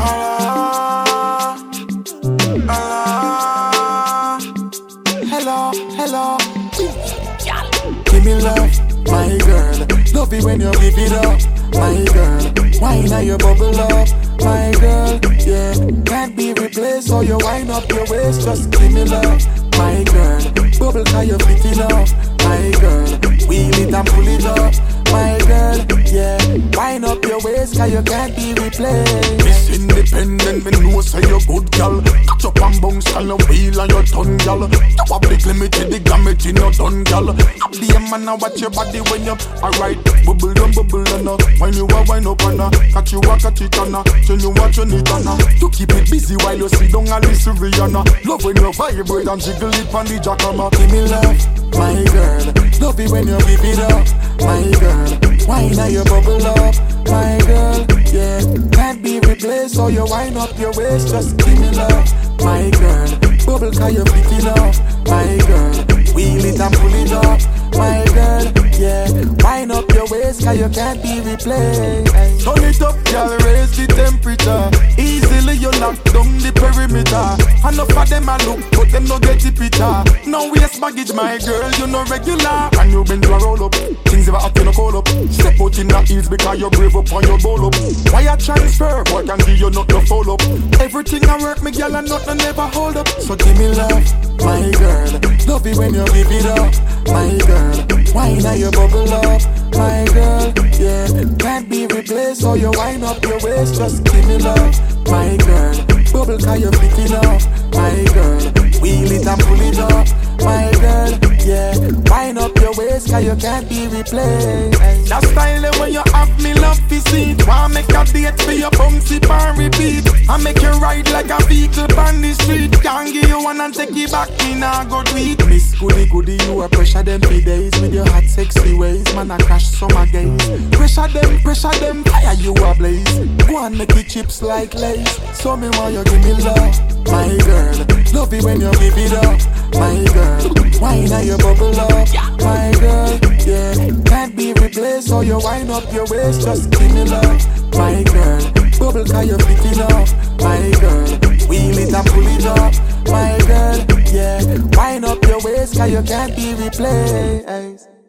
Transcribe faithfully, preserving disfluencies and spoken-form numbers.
Allah, Allah. Hello, hello. Give me love, my girl. Love it when you give it up, my girl. Wine on your bubble up, my girl. Yeah, can't be replaced, so you wind up your waist. Just give me love, my girl. Bubble cause you fit it up, my girl. Wheel it and pull it up, my girl. Yeah, wind up your waist cause you can't be replaced. Miss Independent, me know say you good gal. Catch up and bounce and a wheel on your tongue, gal. You a big limited, the gamut in your done, gal. Be a man and watch your body when you alright. Bubble down, bubble down, uh. When you a wind up and uh. Catch you a catch it and uh. Tell you what you need and uh. To keep it busy while you sit down and listen to Rihanna. Love when you vibrate and jiggle it on the jackhammer. Give me love, my girl. Love it when you give it up, my girl. Wine on your bubble up, my girl. Yeah, can't be replaced, so you wind up your waist. Just give me love, my girl. Bubble cause you fit it up, my girl. Wheel it and pull it up, my girl. Yeah, wind up your waist cause you can't be replaced. Turn it up, girl, raise the temperature. Easily you lock down the perimeter. Enough of them a look, but them no get the picture. No waste baggage, my girl, you no regular. And you bend to a roll up, things ever hot you no call up. Step out in the heels because you brave up on your ball up. Why a transfer, boy can give you not no follow up. Everything I work, me girl, and nothing never hold up. So give me love, my girl. Love it when you give it up, my girl. Wine on your bubble up, my girl. Yeah, can't be replaced, so you wind up your waist. Just give me love, my girl. Bubble cause you fit it up, my girl. Wheel it and pull it up, my girl. Yeah, wind up your waist cause you can't be replaced. That style when you have me love to see. Wanna make a date for your bouncy and repeat. I make you ride like a vehicle on the street. Can't give you one and take it back in a good week. Miss Goody Goody, you a pressure them for days. With your hot sexy ways, man I crash summer gaze. Pressure them, pressure them, fire you a blaze. Go and make the chips like lace. So me want you give me love, my girl. Love it when you give it up, my girl. Wine on your bubble up, my girl. Yeah, can't be replaced, so you wind up your waist. Just give me love, my girl. Bubble cause you fit it up, my girl. Wheel it and pull it up, my girl. Yeah, wind up your waist cause you can't be replaced.